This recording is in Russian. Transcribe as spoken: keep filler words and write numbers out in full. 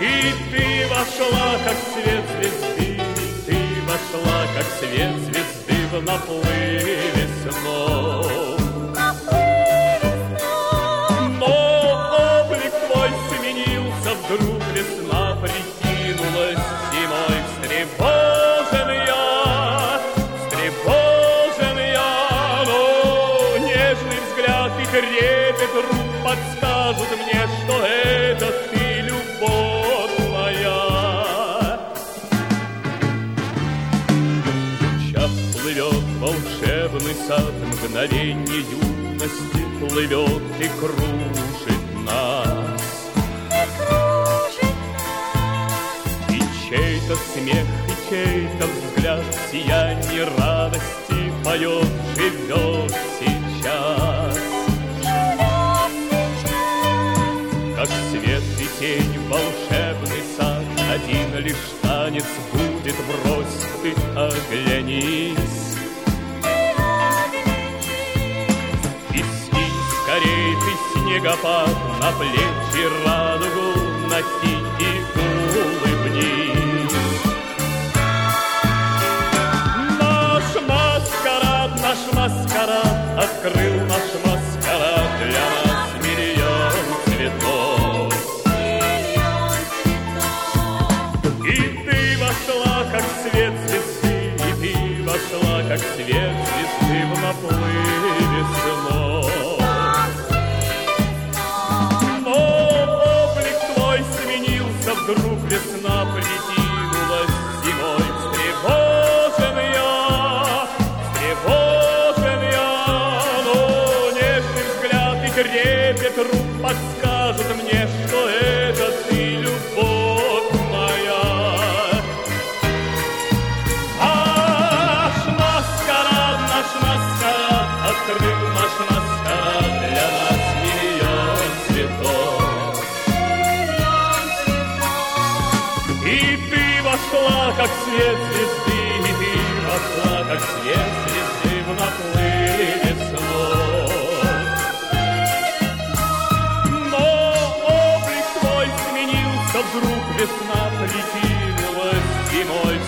И ты вошла, как свет звезды, ты вошла, как свет звезды в наплыве снов. Но облик твой сменился, вдруг весна прикинулась зимой. Встревожен я, встревожен я, но нежный взгляд и трепет рук подскажут мне, что это ты, любовь моя. Час плывет волшебный сад, мгновенье юности плывет и кружит нас. И кружит нас. И чей-то смех, и чей-то взгляд, сияние радости поет, живет сейчас. Как свет и тень, волшебный сад, один лишь танец будет, брось ты, оглянись. И скинь скорей ты снегопад на плечи, радугу накинь и улыбнись. Наш маскарад, наш маскарад, открыл наш маскарад для нас миллион цветов. Миллион цветов. И ты вошла, как свет звезды, и ты вошла, как свет звезды в наплыве снов. Но облик твой сменился, вдруг весна прикинулась зимой. Встревожен я, встревожен я, но нежный взгляд и трепет рук подскажут мне, что это ты, любовь моя. Наш маскарад, наш маскарад, открыл наш маскарад для нас миллион цветов. Миллион цветов. И ты вошла, как свет звезды, и ты вошла, как свет звезды в наплыве снов. Но облик твой сменился, вдруг весна прикинулась зимой.